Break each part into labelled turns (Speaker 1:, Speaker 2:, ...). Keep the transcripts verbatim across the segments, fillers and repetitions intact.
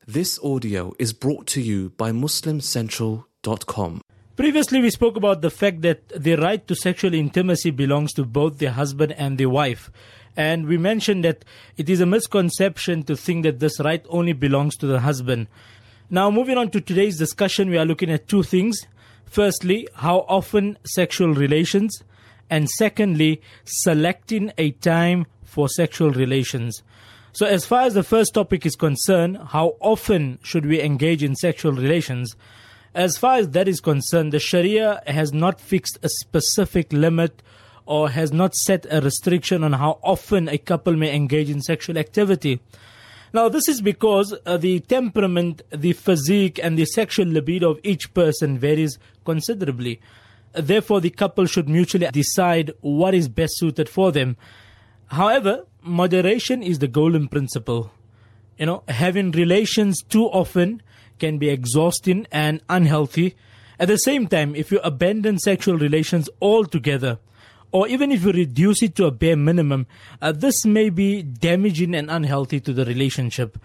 Speaker 1: This audio is brought to you by muslim central dot com.
Speaker 2: Previously, we spoke about the fact that the right to sexual intimacy belongs to both the husband and the wife. And we mentioned that it is a misconception to think that this right only belongs to the husband. Now, moving on to today's discussion, we are looking at two things. Firstly, how often sexual relations, and secondly, selecting a time for sexual relations. So as far as the first topic is concerned, how often should we engage in sexual relations? As far as that is concerned, the Sharia has not fixed a specific limit or has not set a restriction on how often a couple may engage in sexual activity. Now, this is because uh, the temperament, the physique, and the sexual libido of each person varies considerably. Therefore, the couple should mutually decide what is best suited for them. However, moderation is the golden principle. You know, having relations too often can be exhausting and unhealthy. At the same time, if you abandon sexual relations altogether, or even if you reduce it to a bare minimum, uh, this may be damaging and unhealthy to the relationship.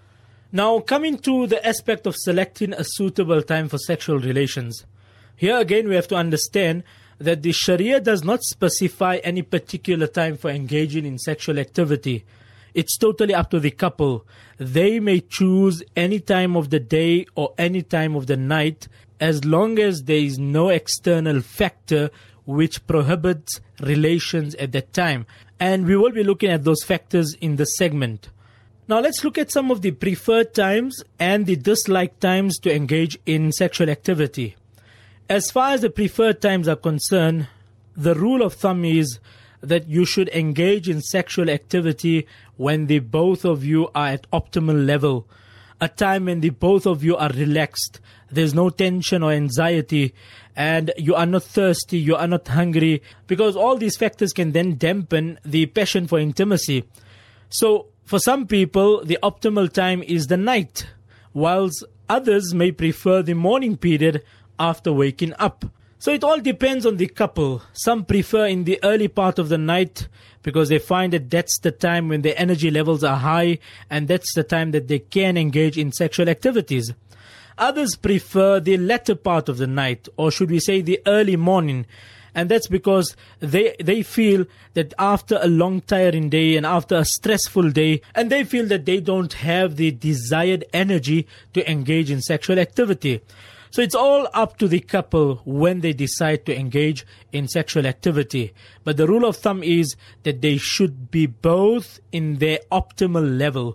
Speaker 2: Now, coming to the aspect of selecting a suitable time for sexual relations. Here again, we have to understand that the Sharia does not specify any particular time for engaging in sexual activity. It's totally up to the couple. They may choose any time of the day or any time of the night, as long as there is no external factor which prohibits relations at that time. And we will be looking at those factors in this segment. Now let's look at some of the preferred times and the disliked times to engage in sexual activity. As far as the preferred times are concerned, the rule of thumb is that you should engage in sexual activity when the both of you are at optimal level. A time when the both of you are relaxed, there's no tension or anxiety, and you are not thirsty, you are not hungry, because all these factors can then dampen the passion for intimacy. So, for some people, the optimal time is the night, whilst others may prefer the morning period after waking up. So it all depends on the couple. Some prefer in the early part of the night because they find that that's the time when their energy levels are high and that's the time that they can engage in sexual activities. Others prefer the latter part of the night, or should we say the early morning. And that's because they they feel that after a long tiring day and after a stressful day, and they feel that they don't have the desired energy to engage in sexual activity. So it's all up to the couple when they decide to engage in sexual activity. But the rule of thumb is that they should be both in their optimal level.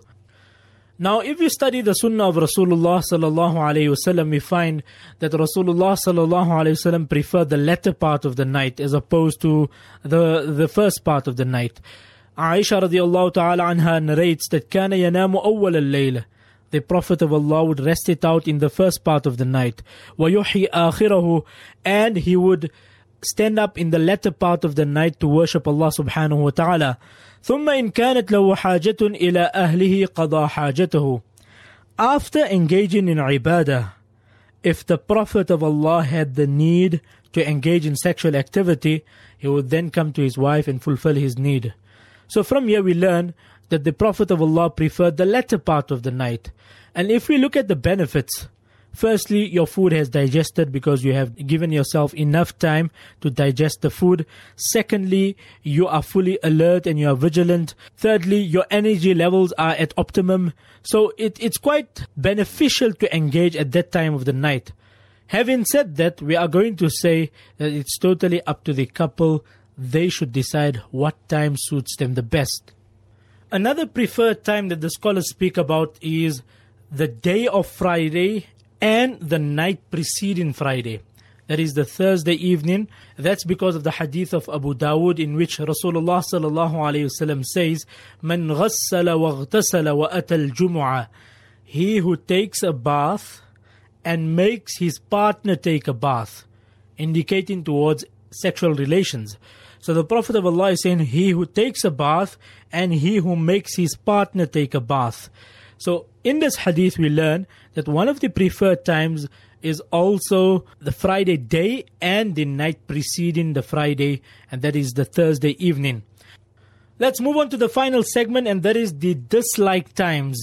Speaker 2: Now, if you study the Sunnah of Rasulullah sallallahu alaihi wasallam, we find that Rasulullah sallallahu alaihi wasallam preferred the latter part of the night as opposed to the the first part of the night. Aisha radiallahu ta'ala anha narrates that كان ينام أول الليل. The Prophet of Allah would rest it out in the first part of the night. وَيُحْيِي آخِرَهُ. And he would stand up in the latter part of the night to worship Allah subhanahu wa ta'ala. ثُمَّ إِنْ كَانَتْ لَهُ حَاجَةٌ إِلَىٰ أَهْلِهِ قَضَى حَاجَتَهُ. After engaging in ibadah, if the Prophet of Allah had the need to engage in sexual activity, he would then come to his wife and fulfill his need. So from here we learn that the Prophet of Allah preferred the latter part of the night. And if we look at the benefits, firstly, your food has digested because you have given yourself enough time to digest the food. Secondly, you are fully alert and you are vigilant. Thirdly, your energy levels are at optimum. So it, it's quite beneficial to engage at that time of the night. Having said that, we are going to say that it's totally up to the couple. They should decide what time suits them the best. Another preferred time that the scholars speak about is the day of Friday and the night preceding Friday. That is the Thursday evening. That's because of the hadith of Abu Dawood in which Rasulullah sallallahu alayhi wasallam says, "Man ghassala waghtasala wa atal jumu'ah." He who takes a bath and makes his partner take a bath, indicating towards sexual relations. So the Prophet of Allah is saying, he who takes a bath and he who makes his partner take a bath. So in this hadith we learn that one of the preferred times is also the Friday day and the night preceding the Friday, and that is the Thursday evening. Let's move on to the final segment, and that is the disliked times.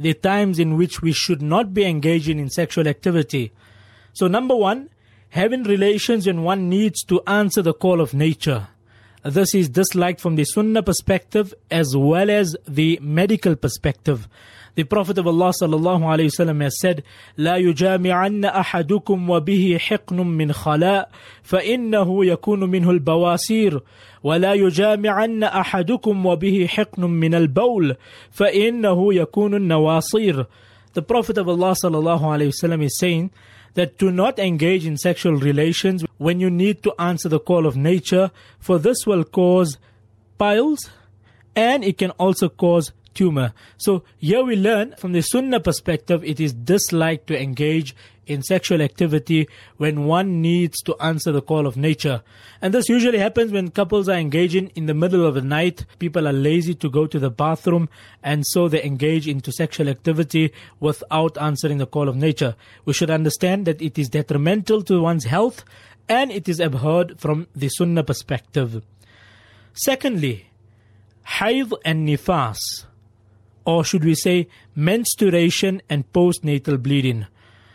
Speaker 2: the times in which we should not be engaging in sexual activity. So number one, having relations when one needs to answer the call of nature. This is disliked from the Sunnah perspective as well as the medical perspective. The Prophet of Allah sallallahu alayhi wasallam has said, لا يجامعن أحدكم وبه حقن من خلاء فإنه يكون منه البواسير ولا يجامعن أحدكم وبه حقن من البول فإنه يكون النواصير. The Prophet of Allah sallallahu alayhi wasallam is saying that do not engage in sexual relations when you need to answer the call of nature, for this will cause piles and it can also cause tumor. So here we learn from the Sunnah perspective, it is disliked to engage in sexual activity when one needs to answer the call of nature. And this usually happens when couples are engaging in the middle of the night. People are lazy to go to the bathroom, and so they engage into sexual activity without answering the call of nature. We should understand that it is detrimental to one's health and it is abhorred from the Sunnah perspective. Secondly, hayd and nifas, or should we say menstruation and postnatal bleeding.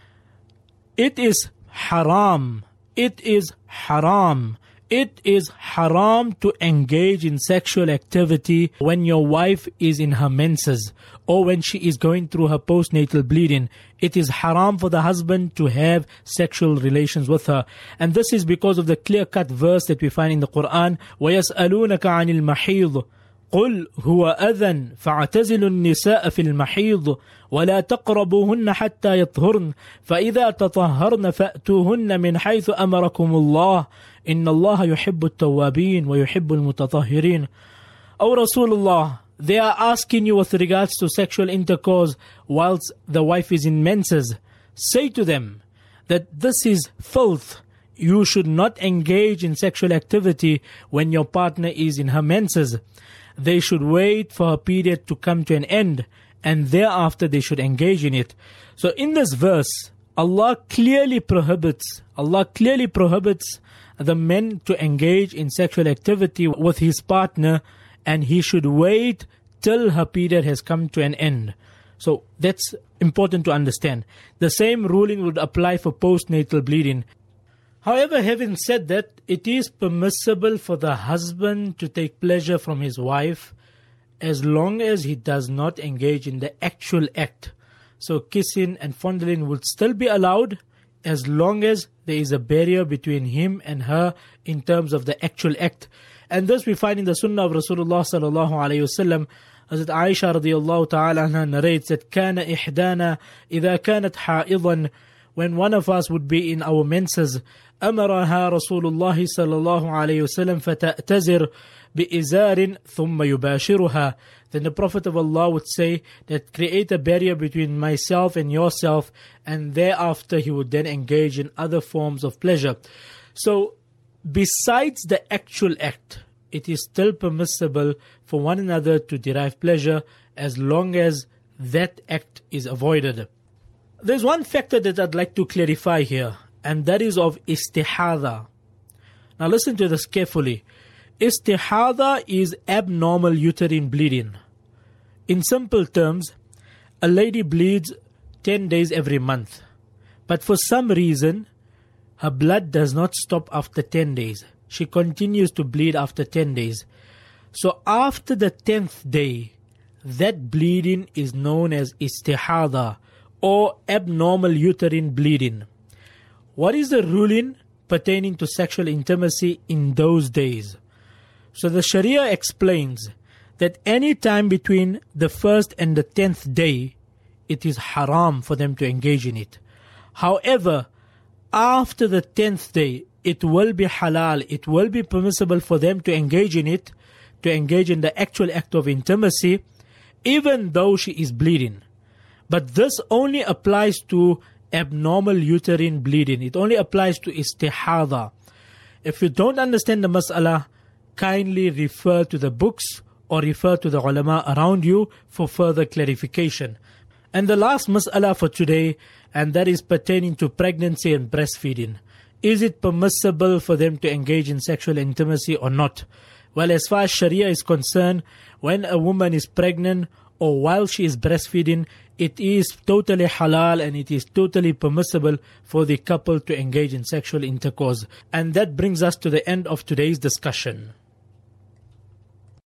Speaker 2: It is haram. It is haram. It is haram to engage in sexual activity when your wife is in her menses or when she is going through her postnatal bleeding. It is haram for the husband to have sexual relations with her. And this is because of the clear-cut verse that we find in the Quran, وَيَسْأَلُونَكَ عَنِ الْمَحِيضِ قل هو أذن فاعتزلوا النساء في المحيض ولا تقربوهن حتى يطهرن فإذا تطهرن فأتوهن من حيث أمركم الله إن الله يحب التوابين ويحب المتطهرين. O Rasulullah, they are asking you with regards to sexual intercourse whilst the wife is in menses. Say to them that this is filth. You should not engage in sexual activity when your partner is in her menses. They should wait for her period to come to an end, and thereafter they should engage in it. So in this verse, Allah clearly prohibits, Allah clearly prohibits the man to engage in sexual activity with his partner, and he should wait till her period has come to an end. So that's important to understand. The same ruling would apply for postnatal bleeding. However, having said that, it is permissible for the husband to take pleasure from his wife as long as he does not engage in the actual act. So kissing and fondling would still be allowed as long as there is a barrier between him and her in terms of the actual act. And this we find in the Sunnah of Rasulullah sallallahu alayhi wasallam. Hazrat Aisha radiyallahu ta'ala anha narrates that كَانَ إِحْدَانَا إِذَا كَانَتْ حَائِضًا, when one of us would be in our menses, أمرها رسول الله صلى الله عليه وسلم فتأتزر بإزار ثم يباشرها. Then the Prophet of Allah would say that create a barrier between myself and yourself, and thereafter he would then engage in other forms of pleasure. So besides the actual act, it is still permissible for one another to derive pleasure as long as that act is avoided. There's one factor that I'd like to clarify here, and that is of istihada. Now listen to this carefully. Istihada is abnormal uterine bleeding. In simple terms, a lady bleeds ten days every month. But for some reason, her blood does not stop after ten days. She continues to bleed after ten days. So after the tenth day, that bleeding is known as istihada, or abnormal uterine bleeding. What is the ruling pertaining to sexual intimacy in those days? So the Sharia explains that any time between the first and the tenth day, it is haram for them to engage in it. However, after the tenth day, it will be halal, it will be permissible for them to engage in it, to engage in the actual act of intimacy, even though she is bleeding. But this only applies to abnormal uterine bleeding. It only applies to istihada. If you don't understand the mas'ala, kindly refer to the books or refer to the ulama around you for further clarification. And the last mas'ala for today, and that is pertaining to pregnancy and breastfeeding. Is it permissible for them to engage in sexual intimacy or not? Well, as far as Sharia is concerned, when a woman is pregnant or while she is breastfeeding, it is totally halal and it is totally permissible for the couple to engage in sexual intercourse. And that brings us to the end of today's discussion.